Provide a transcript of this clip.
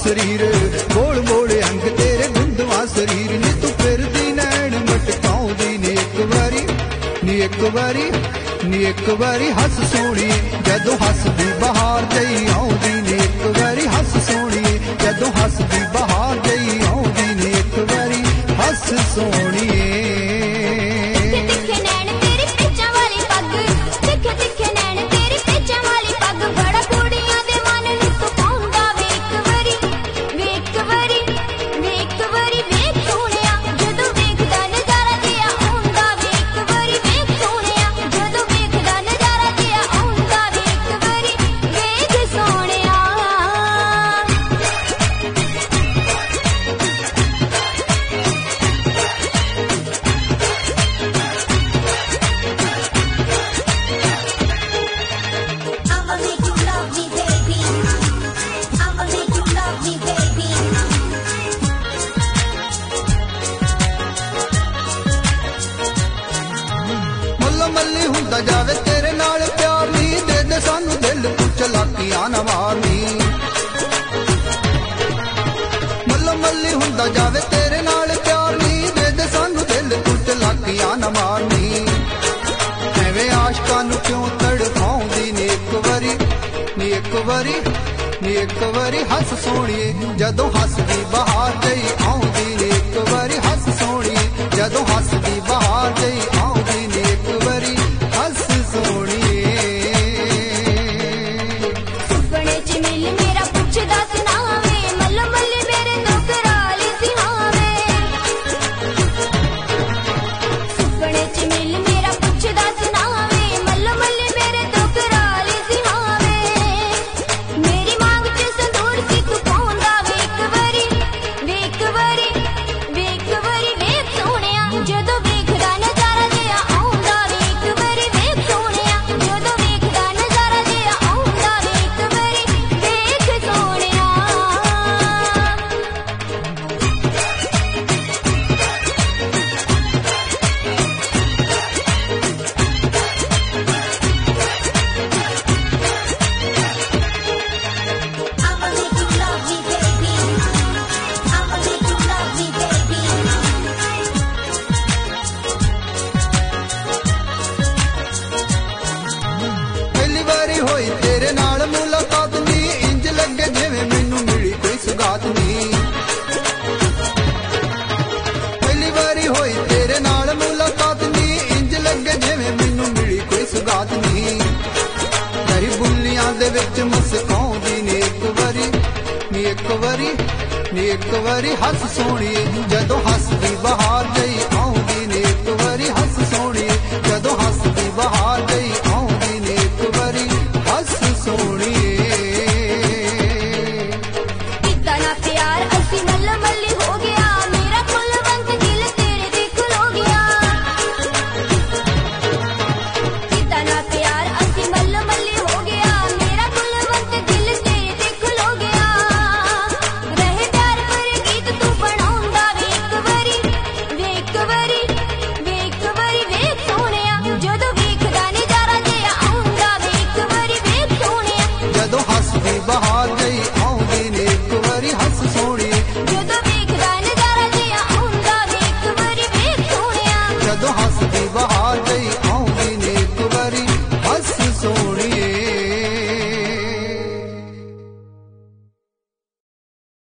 शरीर गोल मोल अंग तेरे गुंदवा शरीर नी तू फिरदी नैन मटकाउंदी नी एक बारी नी एक बारी नी एक बारी हस सोहणीए जदों हसदी बहार जई आउंदी नी एक बारी हस सोहणीए जदों हसदी बहार जई आउंदी नी एक बारी हस सोहणीए मल्ली हुंदा जावे तेरे नाल प्यार नी दे दे सानू दिल तू चलाकियां ना मारनी मल्ली हुंदा जावे तेरे नाल प्यार नी दे दे सानू दिल तू चलाकियां ना मारनी एवें आशकां नू क्यों तड़फाउंदी नी एक बारी नी एक बारी नी एक बारी हस सोहणीए जदों हसदी बहार जई आउंदी नी एक बारी हस सोहणीए जदों हसदी बहार जई आउंदी नी एक बारी हस सोहणीए सुपने च मिल मेरा पुछदा सुनावे मल मल मेरे दुख राली सिहावे सुपने च मिल मेरा पुछदा सुनावे मल मल मेरे दुख राली सिहावे मेरी मांग च संदूर सी तू पाउंदा वे एक बारी वेख बारी वेख बारी वेख सोहणिया जदों वेखदा नजारा जिहा आउंदा वे एक बारी वेख सोहणिया जदों वेखदा नजारा जिहा आउंदा वे एक बारी वेख सोहणिया I'ma make you love me, baby. I'ma make you love me, baby. पहली बारी होई तेरे नाल मुलाकात नी इंज लगे जिवें मैनू मिली कोई सुगात नी पहली बारी होई तेरे नाल मुलाकात नी इंज लगे जिवें मैनू मिली कोई सुगात नी तेरी बुल्लियां दे विच मुस्काउंदी नी एक बारी नी एक बारी नी एक बारी हस सोहणीए जदों